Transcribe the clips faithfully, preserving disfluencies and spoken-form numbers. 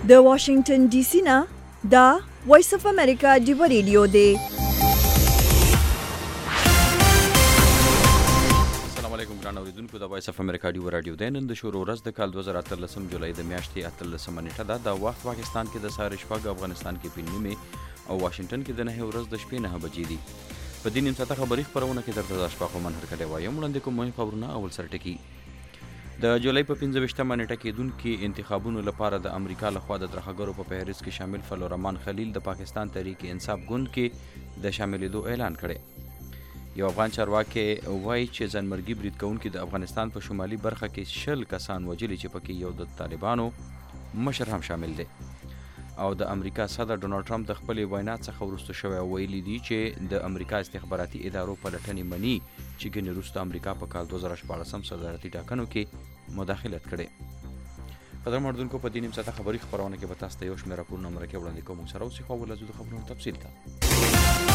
د واشنگټن ډي سي نه دا وایس اف امریکا ډیو ریډیو دی. السلام علیکم ګران اوریدونکو، د وایس اف امریکا ډیو ریډیو دی. نن د شروع ورځ د کال دوه زره اتلسم جولای د میاشتې اتلسمه نیټه ده. د وخت پاکستان کې د سهار شپږ، افغانستان کې په نیمه او واشنگټن کې د نهه ورځ د شپې نهه بجې دي. په دې نیم ساعته خبري خپرونه کې درته د شپه خو من هرکلی وایم. وړاندې کوم مهم خبرونه. اول سر ټکي. د جولای په پنځه ویشتمه نیټه کېدونکي انتخابونو لپاره د امریکا لخوا د ترهګرو په فهرست کې شامل فلورحمان خلیل د پاکستان تحریک انصاف ګوند کې د شاملېدو اعلان کړی. یو افغان چارواکي وایي چې ځانمرګي برید کوونکي د افغانستان په شمالي برخه کې شل کسان وژلي چې پکې یو د طالبانو مشر هم شامل دی. او د امریکا صدر ډونالډ ټرمپ د خپلې وینا څخه وروسته شوی ویلي دي چې د امریکا استخباراتي ادارو پلټنې مني چې ګنې وروسته امریکا په کال دوه زره شپاړسم صدارتي ټاکنو کې مداخلت کړې. قدرمن اردوونکو، په دې نیم ساعته خبري خپرونه کې به تاسو ته یو شمېر راپورونه مرکه وړاندې کوم. سره اوسئ، خو ولزو د خبرونو تفصیل ته.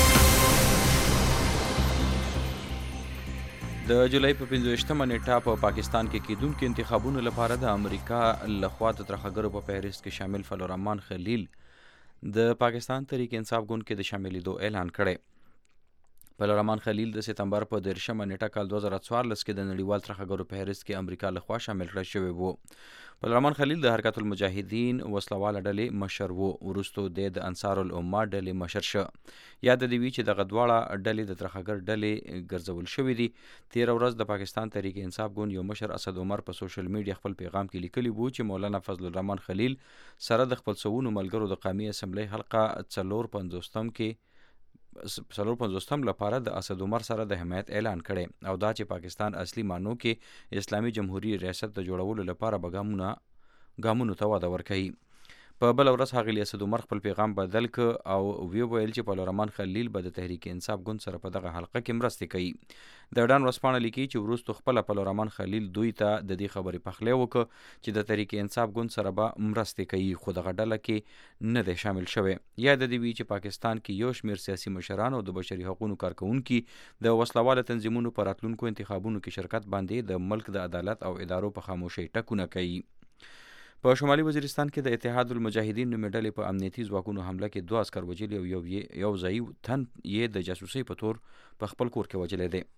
د جولای په پنځه ویشتمه نیټه په پاکستان کې کېدونکي انتخابونو لپاره د امریکا لخوا د ترهګرو په فهرست کې شامل فلورحمان خلیل د پاکستان تحریک انصاف ګوند کې د شاملېدو اعلان کړی. فلورحمان خلیل د سپتمبر په دېرشمه نیټه کال دوه زره څوارلس کې د نړیوال ترهګرو په فهرست کې امریکا لخوا شامل کړی شوی و. فلورحمان خلیل د حرکت المجاهدین وسلواله ډلې مشر و. وروسته د انصار الامه ډلې مشر شه. یاد دې وي چې دغه دواړه ډلې د ترهګر ډلې ګرځول شوې دي. تېره ورځ د پاکستان تحریک انصاف ګوند یو مشر اسد عمر په سوشل میډیا خپل پیغام کې لیکلی وو چې مولانا فضل الرحمن خلیل سره د خپل سوونو ملګرو د قومي اسمبلی حلقه څلور پنځوستم کې څلور پنځوستم لپاره د اسد عمر سره د حمایت اعلان کړی، او دا چې پاکستان اصلي معنو کې اسلامي جمهوریت ریاست د جوړولو لپاره به ګامونه ګامونو ته واده ورکوي. په بله ورځ ښاغلي اسد عمر خپل پیغام بدل که او ویې ویل چې فلورحمان خلیل به د تحریک انصاف ګوند سره په دغه حلقه کې مرستې کوي. د ډان ورځپاڼه لیکي چې وروسته خپله فلورحمان خلیل دوی ته د دې خبرې پخلی وکړه چې د تحریک انصاف ګوند سره به مرستې کوي، خو دغه ډله کې نه دی شامل شوی. یاد دې وي چې پاکستان کې یو شمېر سیاسي مشران او د بشري حقوقو کارکوونکي د وسلواله تنظیمونو په راتلونکو انتخابونو کې شرکت باندې د ملک د عدالت او ادارو په خاموشۍ ټکونه کوي. په شمالي وزیرستان کې د اتحاد المجاهدین نومې ډلې په امنیتي ځواکونو حمله کې دوه عسکر وژلي او یو یو ځایي تن یې د جاسوسۍ په تور په خپل کور کې وژلی دی.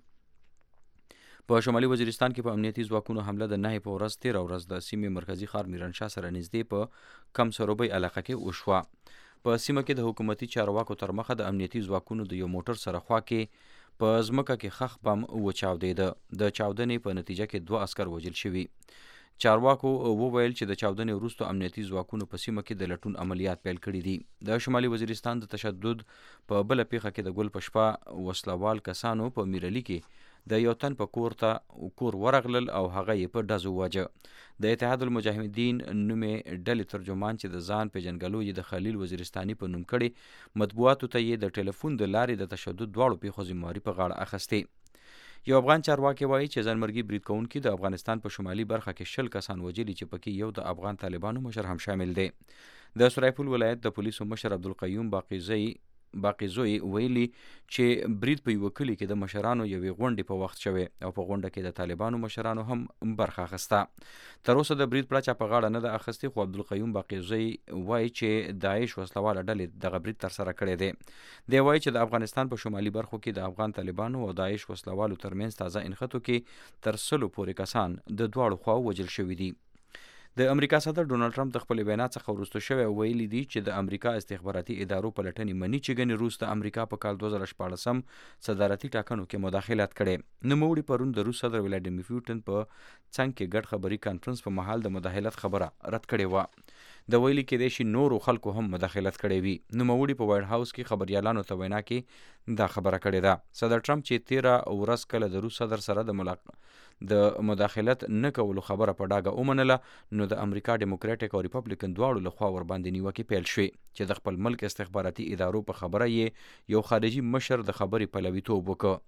په شمالي وزیرستان کې په امنیتي ځواکونو حمله د نهې په ورځ تېره ورځ د سیمې مرکزي ښار میرانشاه سره نږدې په کم سروبۍ علاقه کې وشوه. په سیمه کې د حکومتي چارواکو تر مخه د امنیتي ځواکونو د یو موټر سره خوا کې په ځمکه کې خښ بم وچاودېده. د چاودنې په نتیجه کې دوه عسکر وژل شوي. چارواکو وویل چې د چاودنې وروسته امنیتي ځواکونو په سیمه کې د لټون عملیات پیل کړي دي. د شمالي وزیرستان د تشدد په بله پیښه کې د ګل په شپه وسلوال کسانو په میرلي کې د یو تن په کور ته کور ورغلل او هغه یې په ډزو واجه. د اتحاد المجاهدین نومې ډلې ترجمان چې د ځان پیژنګلو یې د خلیل وزیرستاني په نوم کړي، مطبوعاتو ته یې د ټلیفون د لارې د تشدد دواړو پیښو ذمهواري په غاړه اخیستې. یو افغان چارواکي وایي چې ځانمرګي برید کوونکي د افغانستان په شمالي برخه کې شل کسان وژلي چې پکې یو د افغان طالبانو مشر هم شامل دی. د سرایپور ولایت د پولیسو مشر عبدالقیوم باقیزی باقیزوی ویلي چې برید په یوه کلي کې د مشرانو یوې غونډې په وخت شوی او په غونډه کې د طالبانو مشرانو هم برخه اخیسته. تر اوسه د برید پړه چا په غاړه نه ده اخیستې، خو عبدالقیوم باقیزوی وایي چې داعش وسلواله ډلې دغه برید ترسره کړی دی. دی وایي چې د افغانستان په شمالي برخو کې د افغان طالبانو او داعش وسلوالو ترمنځ تازه انخطو کې تر سلو پورې کسان د دواړو خواو وژل شوي دي. د امریکا صدر ډونالډ ټرمپ د خپلې وینا څخه وروسته شوی ویلي دي چې د امریکا استخباراتي ادارو پلټنې مني چې ګنې روس د امریکا په کال دوه زره شپاړسم صدارتي ټاکنو کې مداخلت کړی. نوموړي پرون د روس صدر ولادیمیر پوتین په څنګ کې ګډ خبري کانفرنس په مهال د مداخلت خبره رد کړې وه. د ویلي کېدای شي نورو خلکو هم مداخلت کړی وي. نوموړي په وایټ هاوس کې خبریالانو ته وینا کې دا خبره کړې ده. صدر ټرمپ چې تېره ورځ کله د روس صدر سره د ملاقات د مداخلت نه کولو خبره په ډاګه ومنله، نو د امریکا ډیموکراټیک او ریپبلیکن دواړو لخوا ورباندې نیوکې پیل شوې چې د خپل ملک استخباراتي ادارو په خبره یې یو خارجي مشر د خبرې پلویتوب وکړ.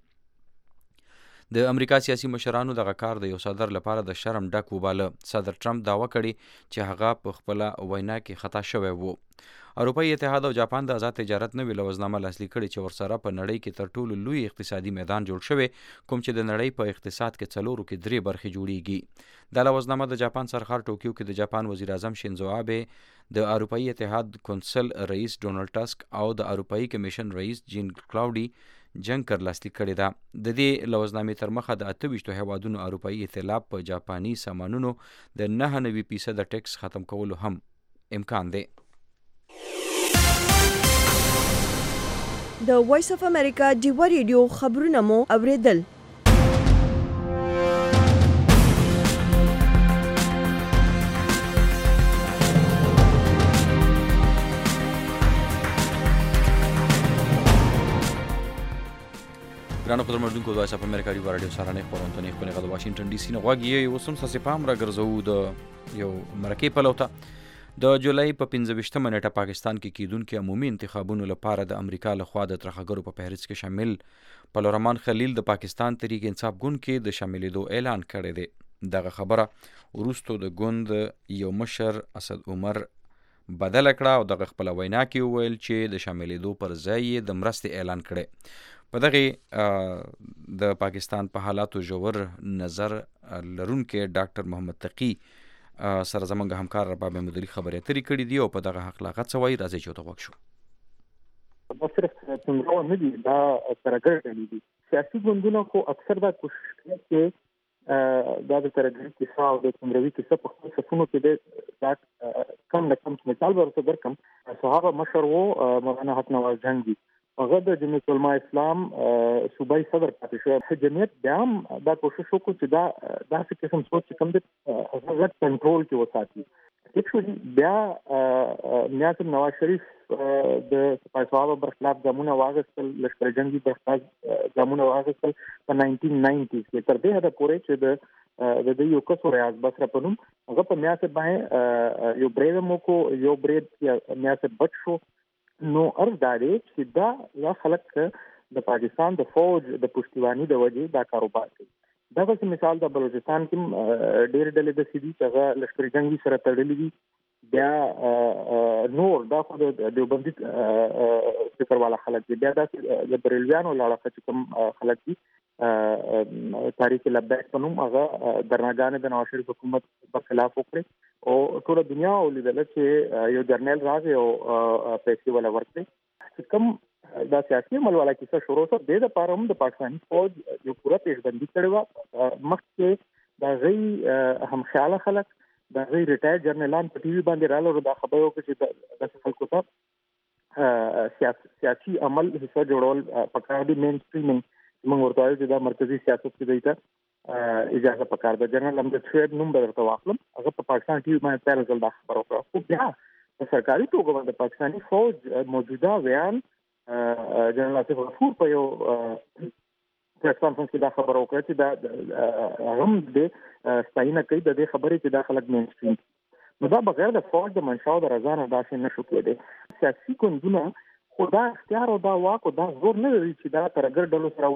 د امریکا سیاسي مشرانو دغه کار د یو صدر لپاره د شرم ډک وباله. صدر ټرمپ دعوه کړې چې هغه په خپله وینا کې خطا شوی و. اروپאי اتحاد او جاپان د آزاد تجارت نوې لوزنامه لاسلیک کړې چې ورسره په نړۍ کې تر ټولو لوی اقتصادي میدان جوړ شوی کوم چې د نړۍ په اقتصاد کې څلورو کې درې برخې جوړیږي. د لوزنامه د جاپان سرخار ټوکیو کې د جاپان وزیر اعظم شینزو آبه، د اروپאי اتحاد کونسل رئیس ډونالد ټاسک او د اروپאי کمیشن رئیس جین کلاودي جنکر لاسلیک کړې ده. د دې لوزنامې تر مخه د اته ویشتو هیوادونو اروپאי ائتلاف په جاپاني سامانونو د نهه نوي فیصد ټیکس ختم کولو هم امکان دی. د وایس اف امریکا ډیوا ریډیو خبرونه مو اوریدل. ګرانو قدرمنونکو د وایس اف امریکا ډیوا ریډیو سره خبرونه خپل غږ د واشنگټن ډي سي نه غواګي اوس هم ساسې پام را ګرځو د یو مرکې په لوته. د جولای په پنځه ویشتمه نیټه پاکستان کې کیدونکو عمومي انتخابونو لپاره د امریکا لخوا د ترخګرو په فهرست کې شامل پلورمان خلیل د پاکستان تحریک انصاف ګوند کې د شاملېدو اعلان کړی دی. دغه خبره وروستو د ګوند یو مشر اسد عمر بدله کړه او دغه خپل وینا کې وویل چې د شاملېدو پر ځای د مرستې اعلان کړی. په دغه د پاکستان په حالاتو ژور نظر لرونکي ډاکټر محمد تقی سره زمونږ همکار رباب مدري خبرې اترې کړې دي او په دغه حق لاغت څه وایي، راځئ چې ورته غوږ شو. دا صرف څومره نه دي، دا ترګر ډلې دي. سیاسي ګوندونه خو اکثر دا کوشش کوي چې دا د ترګر کیسه او د څومروي کیسه په خپل صفونو کې دا کم نه کم مثال ورته درکم. صحابه مشر وو مولانا حق نواز جنگي، هغه د جمعیت علماء اسلام صوبایي صدر پاتې شو. جمعیت بیا هم دا کوشش وکړو چې دا داسې قسم سوچ کم د هغه کنټرول کې وساتي. اکچولی بیا نیاز نواز شریف د صحابه برخلاف ګامونه واغستل، لشکر جنگي برخلاف ګامونه واغستل په نایزدیک نایزدیز کې، تر دې حده پورې چې د د دې یو کس ریاض بصره په نوم هغه په میاسه باندې یو برید مو کو یو برید میاسه بچ شو. نو ارز داري چې دا یا خلک د پاکستان د فوج د پښتیوانی د وجې دا کاروبار کوي. دا به مثال د بلوچستان کې ډېر ډلې د سیدي چې لشکر جنگي سره تړلې دي. بیا نور دا خو د دیوبندي فکر والا خلک دي، بیا د بریلویانو لاړه چې کوم خلک دي تاریخ لبیک په نوم هغه درناګانې د نواز شریف حکومت په خلاف وکړي او ټول دنیا ولیدل چې یو جرنیل راځي او پیسې ولا ورکړي. چې کوم دا سیاسي عمل والا کیسه شروع شو، د لپاره هم د پاکستاني فوج یو پوره پیشبندي کړې و. مخکې دا غي هم خیال خلک دا غي ریټایر جرنیلان په ټي وي باندې رااله دا خبره وکړي چې د خلکو ته سیاسي عمل حصہ جوړول پکار دي. مین سټریمینګ موږ ورته وایو چې دا مرکزی سیاست کې دیته اجازه پکار ده. جنرال امجد شعیب نوم به درته واخلم، هغه په پاکستان ټي وي باندې پیل ځل دا خبره وکړه. خو بیا په سرکاري توګه باندې پاکستاني فوج موجوده ویان جنرال آصف غفور په یو پریس کانفرنس کې دا خبره وکړه چې دا هم د ستاینه کوي د دې خبرې چې دا خلک مین سټریم. نو دا بغیر د فوج د منشا او د رضا نه داسې نشو کېدی. سیاسي ګوندونه خو دا اختیار او دا واک او دا زور نه لري چې دا ترګر ډلو سره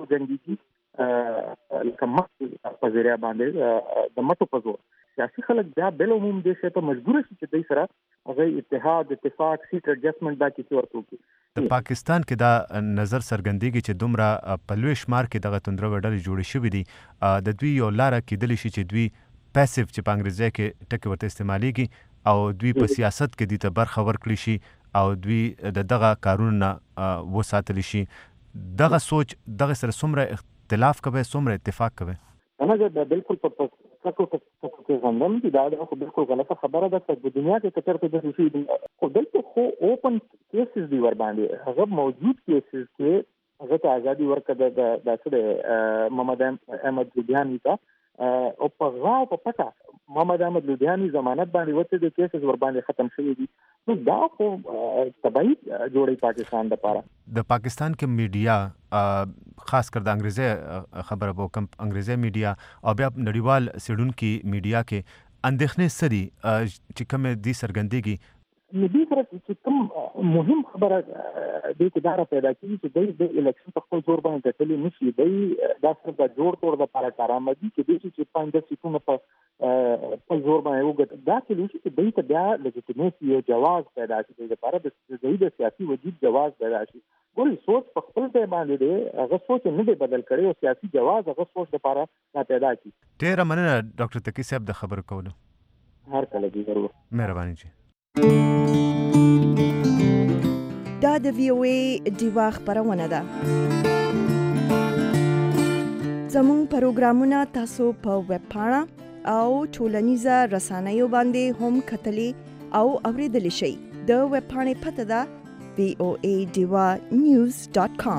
وجنګيږي لکه مخ په ذریعہ باندې د مټو په زور. سیاسي خلک بیا بل عموم دې څه ته مجبور شي چې دوی سره هغه اتحاد اتفاق سیټ ایڈجسټمنټ دا کیسه ورته وکړي. د پاکستان کې دا نظر څرګندېږي چې دومره په لوی شمار کې دغه توندره ډلې جوړې شوې دي، د دوی یو لاره کېدلی شي چې دوی پیسیو چې په انګریزي کې ټکي ورته استعمالیږي او دوی په سیاست کې دي ته برخه ورکړي شي او دوی د دغه کارونو نه وساتلی شي. دغه سوچ دغه سره څومره اختلاف کوي څومره اتفاق کوي؟ انا دا بالکل په تاسو ته زندم دي دا خو بالکل غلطه خبره ده. په دنیا کې کتر ته د شي خو دلته خو اوپن کیسز دی ور باندې هغه موجود کیسز کې هغه ته ازادي ورکړه د داسې محمد احمد لودیانی ته او په غاو په پټه محمد احمد لودیانی ضمانت باندې وته د کیسز ور باندې ختم شوی دي. نو دا خو تبعی جوړی پاکستان لپاره. د پاکستان کې میډیا خاص کر د انګریزي خبره به کم انګریزي میډیا او بیا نړیوال سیډونکو میډیا کې اندېښنې سړي چې کوم دي سرګندېږي نو دې سره چې کوم مهم خبره دې کې دا پیدا کیږي چې د الیکشن په خپل زور باندې ټلې نشي دی دا سره د جوړ توړ د لپاره کارآمدي کې دي چې پنځه سیټونه په خپل زور باندې وګټ دا چې لوشي چې دوی ته بیا لګیټیمیسي یو جواز پیدا شي د لپاره د دوی د سیاسي وجود جواز پیدا شي. ګوري سوچ په خپل ځای باندې دی هغه سوچ نه دی بدل کړی او سیاسي جواز هغه سوچ لپاره را پیدا کی. ډیره مننه ډاکټر تقی صاحب د خبرو کولو. هر کله دې ضرور مهرباني جی. دا د وی او ای دیوا خبرونه ده. زموږ پروګرامونه تاسو په ویب پاڼه او ټولنیزه رسنیو باندې هم کتلی او اوریدلی شئ. د ویب پاڼې پته ده وی او ای دیوا نیوز ډاټ کام.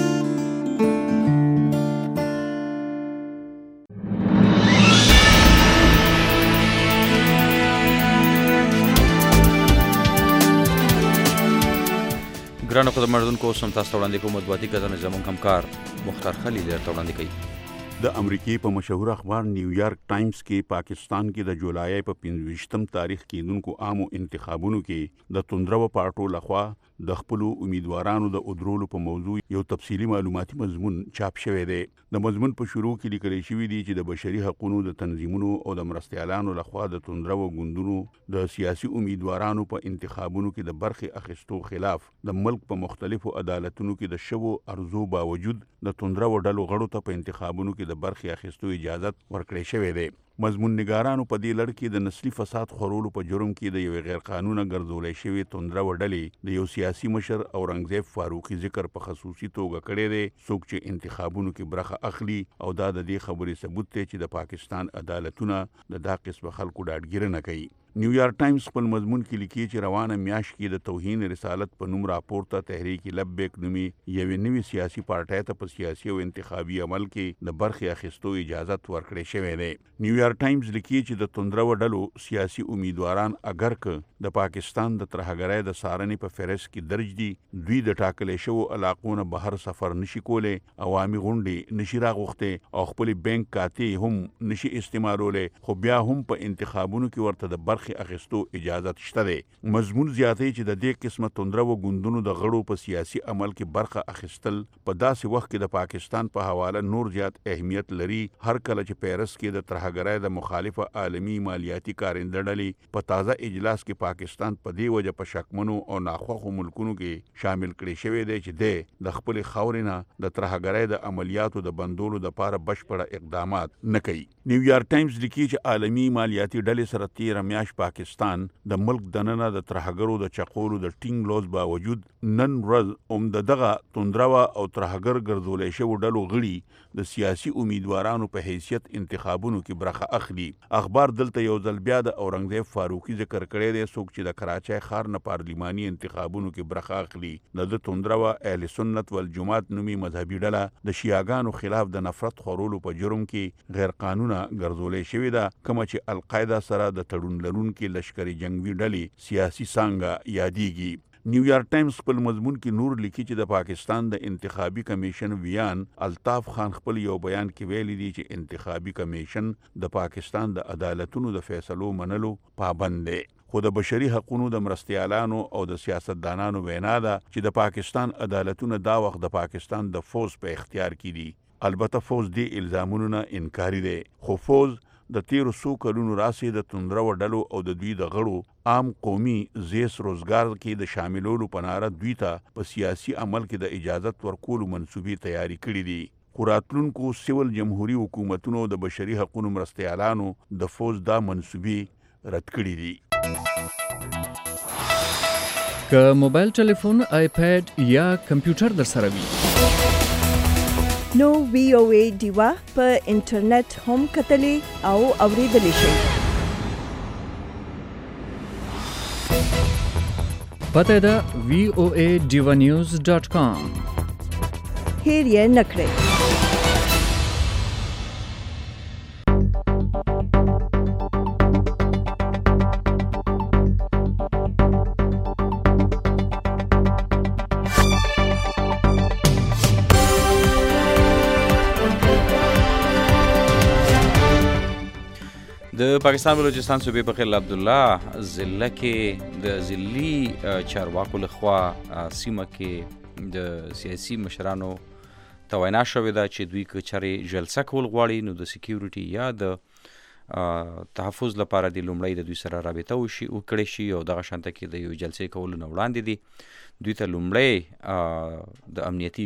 ګرانو خدمتونکو سم تاسو وړاندې کوم مطبوعاتي کتنه زموږ همکار مختار خلیل درته وړاندې کوي. د امریکای په مشهور اخبار نیویارک ټایمز کې پاکستان کې د جولای په پنځه تاریخ کېدونکو عامو انتخابونو کې د توندرو پارټو لخوا د خپل امیدوارانو د ادرولو په موضوع یو تفصیلی معلوماتي مضمون چاپ شوی دی. د مضمون په شروع کې لیکل شوی دی چې د بشري حقوقو د تنظیمونو او د مرستيالانو لخوا د توندرو غوندونو د سیاسي امیدوارانو په انتخابونو کې د برخې اخیستو خلاف د ملک په مختلفو عدالتونو کې د شوو ارزو باوجود د توندرو ډلو غړو ته په انتخابونو کې د برخې اخیستو اجازه ورکړې شوې ده. مضمون نگارانو په دې لړ کې د نسلی فساد خورولو په جرم کې د یو غیر قانوني ګرځولې شوی توندره وډلې د یو سیاسي مشر اورنګزیب فاروقي ذکر په خصوصي توګه کړی دی. څوک چې انتخابونو کې برخه اخلي او دا د دې خبرې ثبوت دی چې د پاکستان عدالتونه د دا قسم خلکو ډاډګیرنه کوي. نیویارک ټایمز خپل مضمون کې لیکي چې روانه میاشت کې د توهین رسالت په نوم راپورته تحریک لبیک نومي یوې نوې سیاسي پارټۍ ته په سیاسي او انتخابي عمل کې د برخې اخیستو اجازه ورکړې شوې ده. نیویارک ټایمز لیکي چې د توندرو ډلو سیاسي امیدواران اگر که د پاکستان د ترهګرۍ د سارنې په فهرست کې درج دي، دوی د ټاکلې شوو علاقو نه بهر سفر نشي کولی، عوامي غونډې نشي راغوښتې او خپل بانک کاته هم نشي استعمالولی، خو بیا هم په انتخابونو کې ورته د برخې اخیستو اجازه شته ده. مضمون زیاتې چې د دې قسمه توندرو غوندونو د غړو په سیاسي عمل کې برخه اخیستل په داسې وخت کې د پاکستان په حواله نور زیات اهمیت لري. هر کله چې پیرس کې د ترهګرۍ د مخالفه عالمی مالیاتي کارنده ډلې په تازه اجلاس کې پاکستان په دې وجه په شکمنو او ناخوښو ملکونو کې شامل کړي شوی دی چې د خپل خاورینه د ترهګرۍ د عملیاتو د بندولو لپاره بشپړه اقدامات نه کوي. نیویارک ټایمز لیکي چې عالمی مالیاتي ډلې سره تیر میاشت پاکستان د ملک دننه د ترهګرو د چقولو د ټینګ لوز باوجود نن ورځ هم دغه توندروا او ترهګر ګرځولې شوی ډلو غړي د سیاسي امیدوارانو په حیثیت انتخابونو کې برخه اخلي. اخبار دلته یو ځل بیا د اورنګزیب فاروقي ذکر کړی دی، څوک چې د کراچۍ ښار نه پارلیماني انتخابونو کې برخه اخلي. د توندروا اهل سنت والجماعت نومي مذهبي ډله د شیعاګانو خلاف د نفرت خورولو په جرم کې غیر قانونه ګرځولې شوې ده، کومه چې القاعده سره د تړون لرونکي لشکري جنگي ډلې سیاسي څانګه یادېږي. نیویارک ټایمز خپل مضمون کې نور لیکي چې د پاکستان د انتخابي کمیشن ویان الطاف خان خپل یو بیان کې ویلي دی چې انتخابي کمیشن د پاکستان د عدالتونو د فیصلو منلو پابند دی. خو د بشري حقوقو د مرستيالانو او د سیاستدانانو وینا ده چې د پاکستان عدالتونه دا وخت د پاکستان د فوج په اختیار کې دي. البته فوج دې الزامونو نه انکاري دی، خو فوج د تیرو څو کلونو راسي د توندرو ډلو او د دوی د غړو عام قومي زیس روزګار کې د شاملولو په ناره دوی ته په سیاسي عمل کې د اجازت ورکولو منسوبي تیاری کړې دي. خو راتلونکو سیول جمهوریت حکومتونو د بشري حقوقو مرستيالانو د فوج دا منسوبي رد کړې دي. که موبایل ټلیفون، آیپیډ یا کمپیوټر در سره وي نو وی او ای دیوا په انټرنیټ هم کتلی او اوریدلی شئ. پته ده وی او ای دیوا نیوز ډاټ کام. هیر یې نه کړئ. د پاکستان بلوچستان صوبې په خیل عبدالله ضلع کې د ضلعي چارواکو لخوا سیمه کې د سیاسي مشرانو ته وینا شوې ده چې دوی که چېرې جلسه کول غواړي نو د سکیورټي یا د تحفظ لپاره د لومړی د دوی سره رابطه وشي وکړی شي او دغه شانته کې د یو جلسې کولو نه وړاندې دي دوی ته لومړی د امنیتي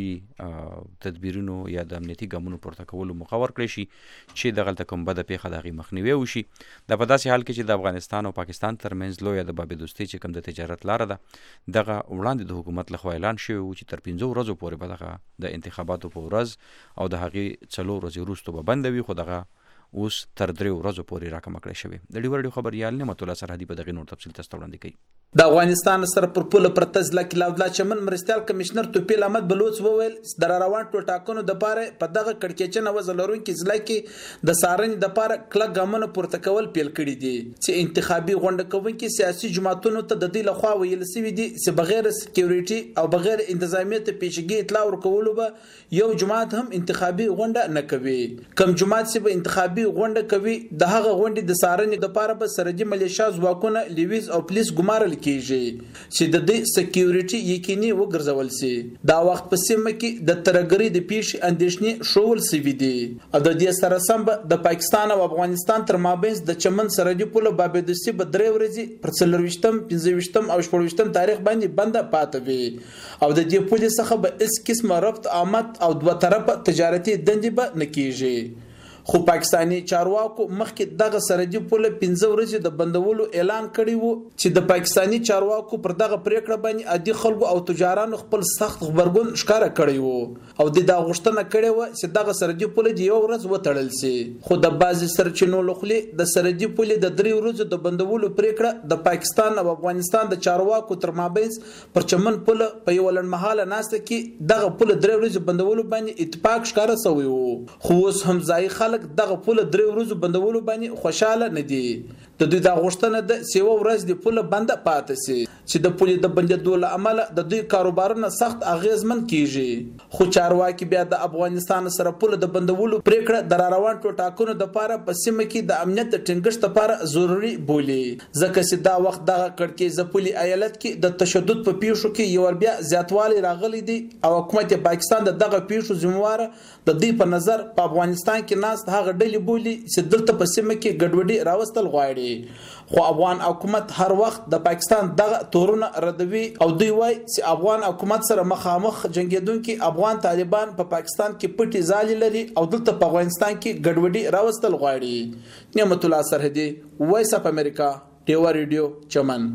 تدبیرونو یا د امنیتي ګامونو پورته کولو موقع ورکړی شي چې دغلته کوم بده پیښه د هغې مخنیوی وشي. دا په داسې حال کې چې د افغانستان او پاکستان ترمنځ لویه د بابې دوستۍ چې کوم د تجارت لاره ده دغه وړاندې د حکومت لخوا اعلان شوی و چې تر پنځو ورځو پورې به دغه د انتخاباتو په ورځ او د هغې څلور ورځې وروستو به بنده وي، خو دغه اوس تر درې ورځو پورې راکمه کړی شوی. د ډیو رډیو خبریال نعمت الله سرحدي په دغه نور تفصیل تاسو ته وړاندې کوي. د افغانستان سره پر پوله پرته ضلع کې لاودلا چمن مرستيال کمشنر توفیق احمد بلوچ وویل د روان ټاکنو د پاره په دغه کړکېچنه وزلرونکو ضلع کې د سارنې د پاره کلک ګامونه پورته کول پیل کړي دي چې انتخابي غونډه کوونکي سیاسي جماعتونو ته د دې لخوا ویل سوي دي چې بغیر سکیورټي او بغیر انتظامیت پیشګي اطلاع ورکولو به یو جماعت هم انتخابي غونډه نه کوي. کم جماعت چې به انتخابي غونډه کوي د هغه غونډې د سارنې د پاره به سرحدي ملیشیا ځواکونه لیویز او پولیس ګمارل کیږي چې د دې سکیورټي یقیني وګرځول سي. دا وخت په سیمه کې د ترګری د پیښ اندېښنې شوول سوي دي او د دې سره سم د پاکستان او افغانستان تر مابین د چمن سرحدي پوله بابې دوستي په درې ورځې پر څلرويشتم پنځويشتم او شپږويشتم تاریخ باندې بنده پاتې وي او د دې پولیس څخه به اس قسم ربط آمد او دوه طرفه تجارتي دندې به نکېږي. خو پاکستانی چارواکو مخکې دغه سرحدي پوله پنځه ورځې د بندولو اعلان کړی وو چې د پاکستانی چارواکو پر دغه پریکړه باندې عادي خلکو او تجارانو خپل سخت خبرګون ښکارا کړی وو او د دا غوښتنه کړې و چې دغه سرحدي پوله د یو ورځ وتړل شي. خو د بعضی سرچینو لخوا د سرحدي پوله د درې ورځې د بندولو پریکړه د پاکستان او افغانستان د چارواکو تر مابین پر چمن پوله په یو لړمحاله ناسته کې دغه پوله درې ورځې بندولو باندې اتفاق ښکارا شوی وو. خو اوس هم ځای خلک دغه پوله درې ورځې بندولو باندې خوشاله نه دي. د دوی د غوښتنه د سیو ورځ د پوله بنده پاتې سي چې د پوله د بندیدو له امله د دوی کاروبارونه سخت اغیزمن کیږي. خو چارواکي بیا د افغانستان سره پوله د بندولو پریکړه د روان ټاکنو د پاره په سیمه کې د امنیت ټینګښت لپاره ضروری بولي ځکه چې دا وخت دغه کړکۍ زپولي ایالت کې د تشدد په پیښو کې یو بیا زیاتوالی راغلی دی او حکومت پاکستان د دغه پیښو ذمہوار د دې په نظر په افغانستان کې ناست هغه ډلې بولي چې دلته په سیمه کې ګډوډي راوستل غواړي. خو افغان حکومت هر وخت د پاکستان دغه تورونه ردوي او دوی وایي چې افغان حکومت سره مخامخ جنگیدونکو افغان طالبان په پا پاکستان کې پټي ځالې لري او دلته په افغانستان کې ګډوډي راوستل غواړي. نعمت الله سرحدي، وایس اف امریکا، ډیو ریډیو چمن.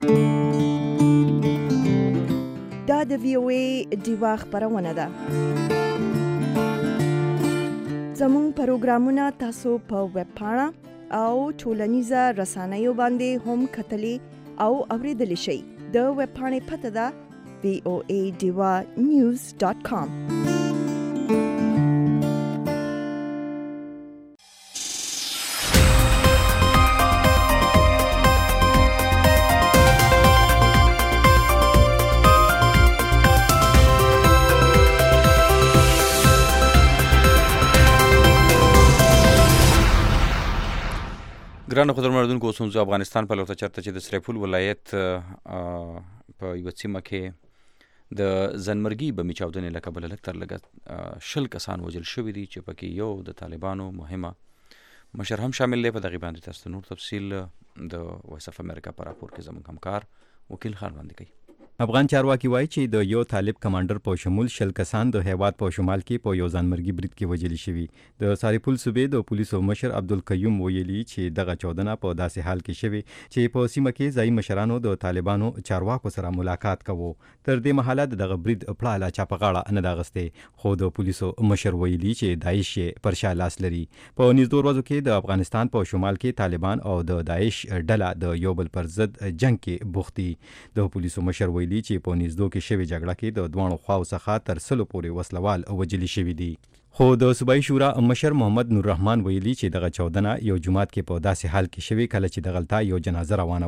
دا د وی او ای دیوا خبرونه ده. زموږ پروګرامونه تاسو په ویب پاڼه او ټولنیزه رسنیو باندې هم کتلی او اوریدلی شئ. د ویب پاڼې پته ده وی او ای دیوا نیوز ډاټ کام. ګرانو خبرمندونکو، اوس هم زه افغانستان په لور چرته چې د سرپل ولایت په یوه سیمه کې د ځانمرګي بمي چاودنې له کبله لږ تر لږه شل کسان وژل شوي دي چې پکې یو د طالبانو مهمه مشر هم شامل دی. په دغې باندې تاسو ته نور تفصیل د وایس اف امریکا په راپور کې زموږ همکار وکیل خان وړاندې کوي. افغان چارواکي وایي چې د یو طالب کمانډر په شمول شل کسان د هیواد په شمال کې په یو ځانمرګي برید کې وژل شوي. د سرپل صوبې د پولیسو مشر عبدالقیوم ویلي چې دغه چاودنه په داسې حال کې شوې چې په سیمه کې ځایي مشرانو د طالبانو چارواکو سره ملاقات کوو. تر دې مهاله دغه برید پړاله چا په غاړه نه ده اخیستې، خو د پولیسو مشر ویلي چې داعش پر شا لاس لري. په نږدې ورځو کې د افغانستان په شمال کې طالبان او د داعش ډله د یو بل پر ضد جنگ کې بوخت دي. د پولیسو مشر ویلي چې په نږدې کې شوې جګړه کې د دوانو خواو څخه تر سلو پورې وسلوال وژلي شوي دي. خو د صوبایي شورا مشر محمد نور رحمان ویلي چې دغه چاودنه یو جماعت کې په داسې حال کې شوې کله چې دغلته یو جنازه روانه وه.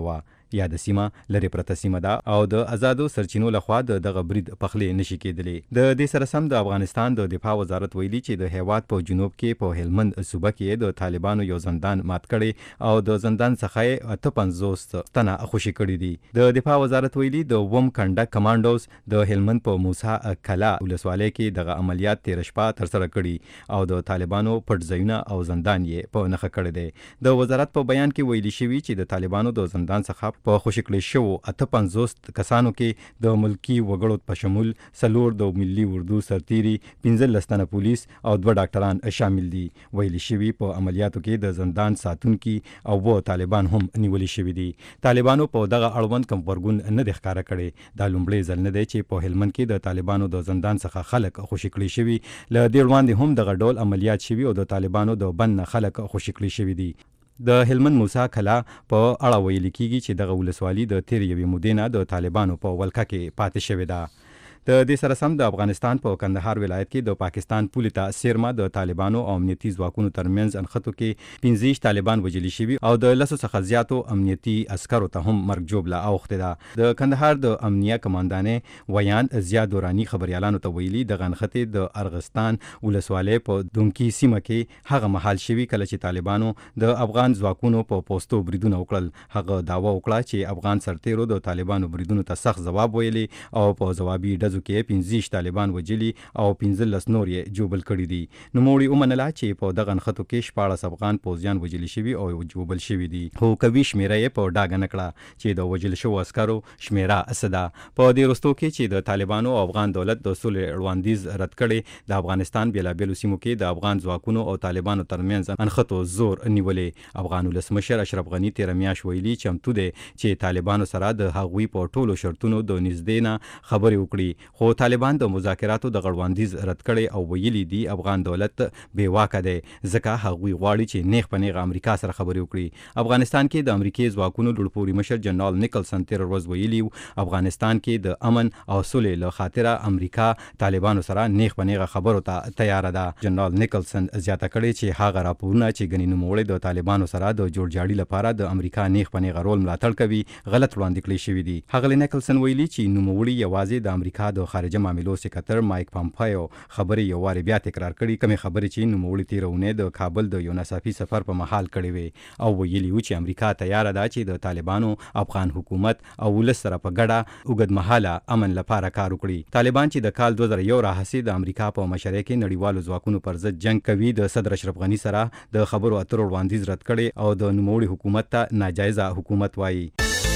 یا د سیمه لري پرته سیمه ده او د آزادو سرچینو لخوا د دغه برید پخلې نشي کېدلې. د دې سره سم د افغانستان د دفاع وزارت ویلي چې د هیواد په جنوب کې په هلمند صوبه کې د طالبانو یو زندان مات کړي او د زندان څخه اته پنځوس تنه خوشي کړي دي. د دفاع وزارت ویلي د وم کنډک کمانډوز د هلمند په موسی کلا ولسوالۍ کې دغه عملیات تیر شپه تر سره کړي او د طالبانو پټ ځایونه او زندان یې په نښه کړی دی. د وزارت په بیان کې ویلي شوی چې د طالبانو د زندان څخه په خوشي کړي شوو اته پنځوس کسانو کې د ملکی وګړو په شمول څلور د ملي اردو سرتیري، پنځلس تنه پولیس او دوه ډاکټران شامل دي. ویلي شوی په عملیاتو کې د زندان ساتونکي او و طالبان هم نیولي شوي دي. طالبانو په دغه اړوند کوم غبرګون نه دی ښکاره کړی. دا لومړی ځل نه دی چې په هلمند کې د طالبانو د زندان څخه خلک خوشي کړي شوي. له دې وړاندې هم دغه ډول عملیات شوي او د طالبانو د بند نه خلک خوشي کړي شوي دي. د هلمند موسی کلا په اړه ویل کېږي چې دغه ولسوالي د تیر یوې مودې نه د طالبانو په ولکه کې پاتې شوې ده. د دې سره سم د افغانستان په کندهار ولایت کې د پاکستان پولې ته سیرما د طالبانو او امنیتي ځواکونو ترمنځ انخته کې پنځه طالبان وژل شوي او د لسو څخه زیاتو امنیتي عسکرو ته هم مرګ جوړه اوخته ده. د کندهار د امنیه کمانډانې ویان زیاد دورانی خبريالانو ته ویلي د غنخته د ارغستان ولسوالۍ په دونکي سیمه کې هغه محل شوی کله چې طالبانو د افغان ځواکونو په پوسټو بریدونه وکړل. هغه داوا وکړه چې افغان سرتیرو د طالبانو بریدونو ته سخت ځواب ویلي او په ځوابي ډزو کې پنځه طالبان وجلي او پنځلس نور یې جوبل کړي دي. نوموړي ومنله چې په دغه نښتو کې شپاړس افغان پوځیان وجلي شوي او جوبل شوي دي. خو کوي شمیره یې په ډاګه نه کړه چې د وجل شوو عسکرو شمیره څه ده. په دې وروستو کې چې د طالبانو او افغان دولت د صلح وړاندیز رد کړي، د افغانستان بېلابېلو سیمو کې د افغان ځواکونو او طالبانو ترمنځ انښتو زور نیولې. افغان ولسمشر اشرف غني تېره میاشت ویلي چمتو دی چې طالبانو سره د هغوی په ټولو شرطونو د نږدې نه خبرې وکړي. خو طالبان د مذاکراتو د غړوندیز رد کړي او ویلي دي افغان دولت بې واکه دی ځکه هغوی غواړي چې نیغ په نیغه امریکا سره خبرې وکړي. افغانستان کې د امریکای ځواکونو لوړپوړي مشر جنرال نیکلسن تیر ورځ ویلي افغانستان کې د امن او سولې له خاطره امریکا طالبانو سره نیغ په نیغه خبرو ته تیار ده. جنرال نیکلسن زیاته کړي چې هغه راپورونه چې ګنې نوموړي د طالبانو سره د جوړجاړي لپاره د امریکا نیغ په نیغه رول ملاتړ کوي غلط وړاندې کړی شوی دي. هغه نیکلسن ویلي چې نوموړي یوازې د امریکا د خارجه معاملو سکرټر مایک پامپایو خبرې یو واري بیا تکرار کړي، کومې خبرې چې نوموړي تیرونه د کابل د یو ناڅاپي سفر په مهال کړي وي او ویلي و چې امریکا تیار ده چې د طالبانو افغان حکومت او ولس سره په ګډه اوږدمهاله امن لپاره کار وکړي. طالبان چې د کال دوه زره یو راهیسې د امریکا په مشرۍ کې نړیوالو ځواکونو پر ضد جنگ کوي، د صدر اشرف غني سره د خبرو اترو وړاندیز رد کړي او د نوموړي حکومت ته ناجایزه حکومت وایي.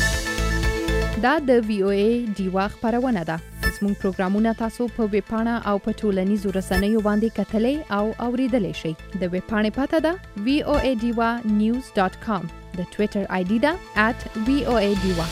دا د وی او ای ډیوا خبرونه ده. زموږ پروګرامونه تاسو په ویب پاڼه او په ټولنیزو رسنیو باندې کتلای او اوریدلای شئ. د ویب پاڼې پته ده وی او ای ډیوا نیوز ډاټ کام. د ټوئیټر آی ډي ده ات وی او ای ډیوا.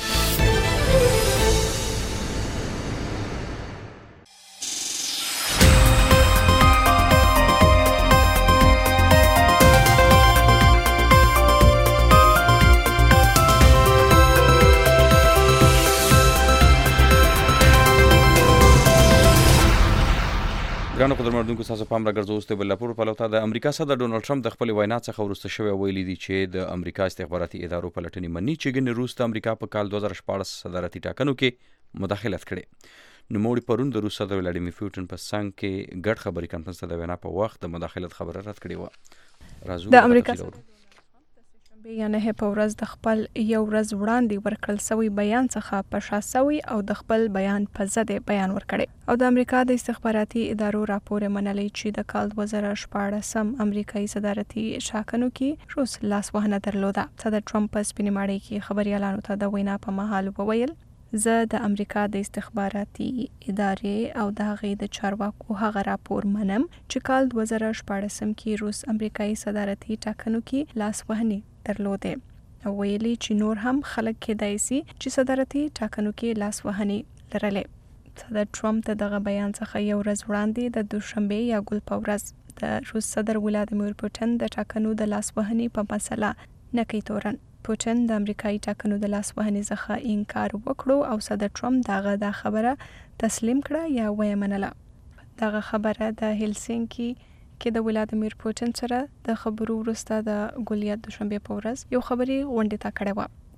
ګرانو قدرمنونکو تاسو پام راګرځو اوس د بلپور په لوته د امریکا صدر ډونالد ټرمپ د خپل وینا څخه وروسته شوی ویلي دي چې د امریکا استخباراتي ادارو پلټنې مني چې ګنې روس د امریکا په کال دوه زره شپاړس صدارتي ټاکنو کې مداخلت کړي. نوموړي پرون د روس صدر ولادیمیر پوتین په څنګ کې ګډ خبري کانفرنس ته د وینا په وخت د مداخلت خبره رد کړې و. راځو د امریکا بیانه په ورځ د خپل یو ورځ وړاندې ورکړل سوی بیان څخه په شاسوي او د خپل بیان په ضد بیان ورکړي او د امریکا د استخباراتي ادارو راپور منلي چې د کال دوه زره شپاړس امریکایي صدارتي ټاکنو کې روس لاس وهنه درلوده. صدر ټرمپ په سپینې ماڼۍ کې خبريالانو ته د وینا په مهال وویل زه د امریکا د استخباراتي ادارې او د هغې د چارواکو هغه راپور منم چې کال دوه زره شپاړسم کې روس امریکایي صدارتي ټاکنو کې لاس وهنې درلودې او ویلي چې نور هم خلک کېدای سي چې صدارتي ټاکنو کې لاس وهنې لرلې. صدر ټرمپ د دغه بیان څخه یو ورځ وړاندې د دوشنبه یا ګل په ورځ د روس صدر ولادیمیر پوتین د ټاکنو د لاس وهنې په مسله نکي تورن. پوتین د امریکایي ټاکنو د لاس وهنې څخه انکار وکړو او صدر ټرمپ دغه د خبره تسلیم کړه یا ویې منله. دغه خبره د هلسینکي کې د ولادیمیر پوتین سره د خبرو وروسته د ګولیات دوشنبه په ورځ یو خبري غونډه تا کړې و.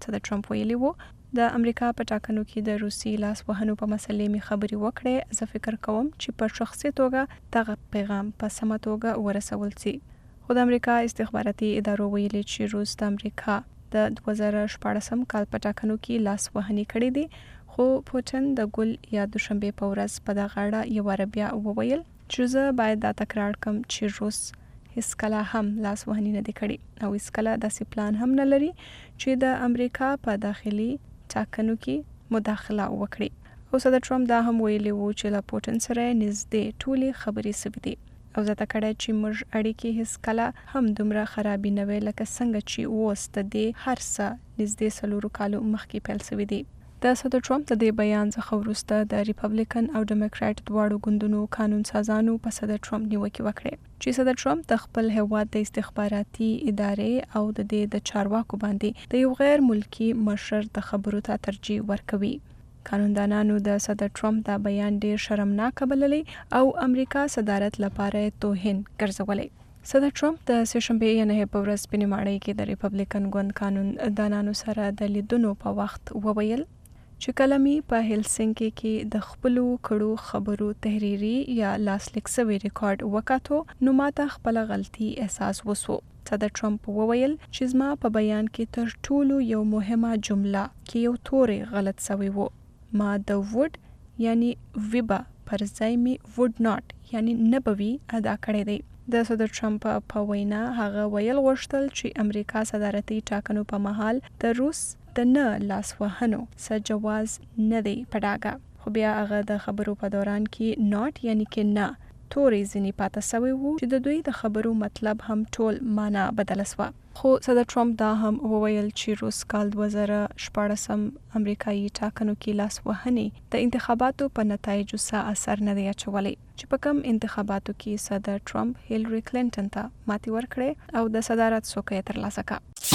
صدر ټرمپ ویلي وو د امریکا په ټاکنو کې د روسي لاس وهنو په مسلې می خبري وکړې. زه فکر کوم چې په شخصي توګه دغه پیغام په سمه توګه ورسول سي. خو د امریکا استخباراتي ادارو ویلي چې روس د امریکا د دوه زره شپاړسم کال په ټاکنو کې لاس وهني کړې دي، خو پوتین د ګل یا دوشنبه په ورځ په دغه اړه یو وار بیا وویل چې زه باید دا تکرار کړم چې روس هیڅ کله هم لاس وهني نه دی کړی او هیڅ کله داسې پلان هم نه لري چې د امریکا په داخلي ټاکنو کې مداخله وکړي. او صدر ټرمپ دا هم ویلي وو چې له پوتین سره نږدې ټولې خبرې سوي دي او زه تکړه چې موږ اړیکې هیڅ کله هم دومره خرابې نه وي لکه څنګه چې اوس د دې هر څه نږدې څلورو کالو مخکې پیل سوي دي. د صدر ټرمپ د دې بیان څخه وروسته د ریپبلیکن او ډیموکرات دواړو ګوندونو قانون سازانو په صدر ټرمپ نیوکې وکړې چې صدر ټرمپ د خپل هیواد د استخباراتي ادارې او د دې د چارواکو باندې د یو غیر ملکی مشر د خبرو ته ترجیح ورکوي. قانوندانانو د صدر ټرمپ دا بیان ډیر شرمناک بللی او امریکا صدارت لپاره توهین ګرځولی. صدر ټرمپ د سهشنبه یا نه په ورځ په نیماړی کې د ریپبلیکن ګوند قانون دانانو سره د لیدونو په وخت وویل چې کلمې په هلسنکي کې د خپلو کړو خبرو تحریري یا لاسلیک شوی ریکارډ وکاتو نو ماته خپل غلطي احساس وسو. صدر ټرمپ وویل چې زما په بیان کې تر ټولو یو مهمه جمله کې یو تورې غلط شوی وو. ما د وډ یعنی ویبا پر ځای می وډ ناٹ یعنی نبوي ادا کړی دی. د صدر ټرمپ په وینا هغه ویل غوښتل چې امریکا صدارتي ټاکنو په مهال د روس د نه لاس وهنو څه جواز نه دی په ډاګه، خو بیا هغه د خبرو په دوران کې ناٹ یعنی کې نه تورې ځینې پاته سوی وو چې د دوی د خبرو مطلب هم ټول معنا بدله سوه. خو صدر ټرمپ دا هم وویل چې روس کال دوه زره شپاړسم امریکایي ټاکنو کې لاس وهنې د انتخاباتو په نتایجو څه اثر نه دی اچولی چې په کم انتخاباتو کې صدر ټرمپ هیلری کلینټن ته ماتې ورکړې او د صدارت څوکۍ ترلاسه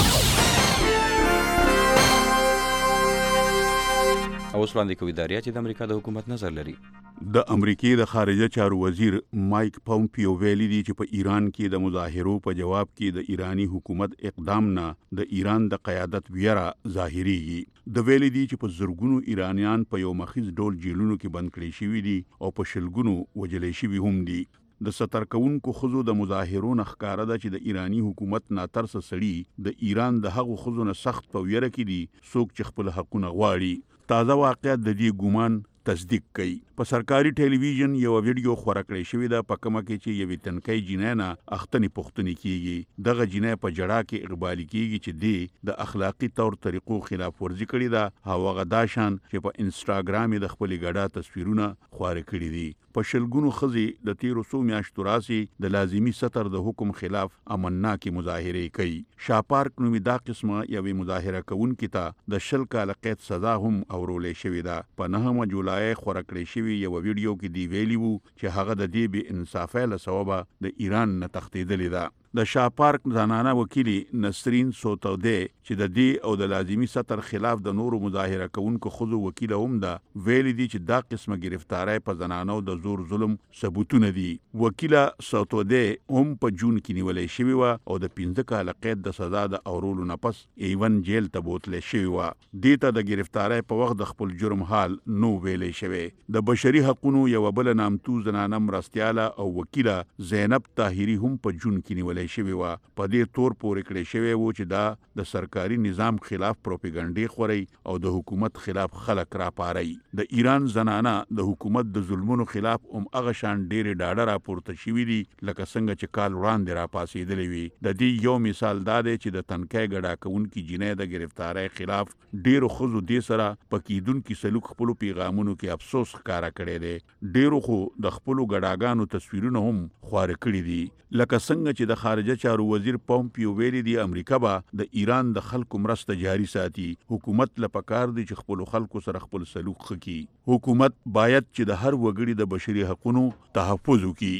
کړه. اوس وړاندې کوي داریا چې د امریکا د حکومت نظر لري. د امریکې د خارجه چارو وزیر مایک پومپیو ویلي دی چې په ایران کې د مظاهرو په جواب کې د ایرانی حکومت اقدام نه د ایران د قیادت ویره ظاهریږي. د ویلي دی چې په زرګونو ایرانیان په یو مخیز ډول جیلونو کې بند کړي شوي دي او په شلګونو وجلې شوي هم دي. د ستر کوونکو خزو د مظاهرو نه ښکاره ده چې د ایرانی حکومت ناترسه سړي د ایران د هغو خزو نه سخت په ویره کې دي څوک چې خپل حقونه غواړي. تازه واقعیت د دې ګومان تصدیق کوي. په سرکاري ټلویزیون یو ویډیو خپره کړې شوې ده په کومه کې چې یوې تنکۍ جینۍ نه اختنې پوښتنې کیږي. دغه جینۍ په جړا کې اقبالي کیږي چې دی د اخلاقی طور طریقو خلاف ورزي کړې ده او هغه دا شان چې په انسټاګرام د خپلې ګډا تصویرونه خواره کړي دي. په شلګونو ښځې د تیرو څو میاشتو راسې د لازمي سطر د حکم خلاف امنناکې مظاهرې کوي. شاپارک نومي دا قسمه یوې مظاهره کوونکې ته د شل کاله قید سزا هم اورولی شوې ده. په نهمه جولای خوره کړې شوې یو ویډیو کې دی ویلي وو چې هغه د دې بې انصافۍ له سببه د ایران نه تښتېدلې ده. د شاپارک زنانه وکیلي نسرین سوتودی چې د دې او د لازمي سطر خلاف د نورو مظاهره کوونکو ښځو وکیله هم ده ویلي دي چې دا قسمه گرفتاری په زنانو د زور ظلم ثبوتونه دي. وکیله سوتودی هم په جون کې نیولې شوې وه او د پنځه کاله قید د سزا د اورولو نه پس ایون جیل ته بوتلې شوې وه. دې ته د گرفتاری په وخت د خپل جرم حال نو ویلې شوی. د بشري حقونو یوه بله نامتو زنانه مرستیاله او وکیله زینب طاهري هم په جون کې نیولې شوی و. په دې تور پورې کړی شوی و چې دا د سرکاري نظام خلاف پروپاګاندا خوري او د حکومت خلاف خلک راپاري. د ایران زنانه د حکومت د ظلمونو خلاف هم هغه شان ډېرې ډاډه راپورته شوي دي لکه څنګه چې کال وړاندې راپاسېدلې وي. د دې یو مثال دا دی چې د تنکۍ ګډا کوونکي جینۍ د گرفتارۍ خلاف ډېرو ښځو دې سره په کیدونکي سلوک خپلو پیغامونو کې افسوس ښکاره کړی دی. ډېرو خو د خپلو ګډاګانو تصویرونه هم خواره کړي دي. لکه څنګه چې د خارجه چارو وزیر پومپیو ویلي دی امریکا به د ایران د خلکو مرسته جاري ساتي. حکومت له پکار دی چې خپل خلکو سره خپل سلوک ښه کړي. حکومت باید چې د هر وګړي د بشري حقوقو تحفظ وکړي.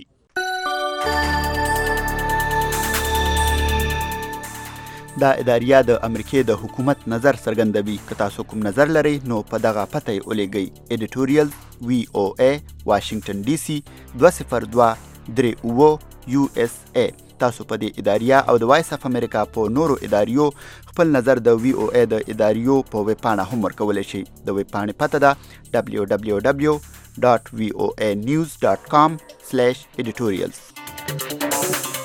دا اداریه د امریکې د حکومت نظر څرګندوي. که تاسو کوم نظر لرئ نو په دغه پته یې ولیږئ. ایډیټوریال وی او ای واشنگټن ډي سي دوه صفر دوه درې اوه یو اس ای تاسو په دې اداریه او د وایس اف امریکا په نورو اداریو خپل نظر د وی او ای د اداریو په ویب پاڼه هم ورکولی شي. د ویب پاڼې پته ده دبلیو دبلیو دبلیو ډاټ وی او ای نیوز ډاټ کام سلیش ایډیټوریلز.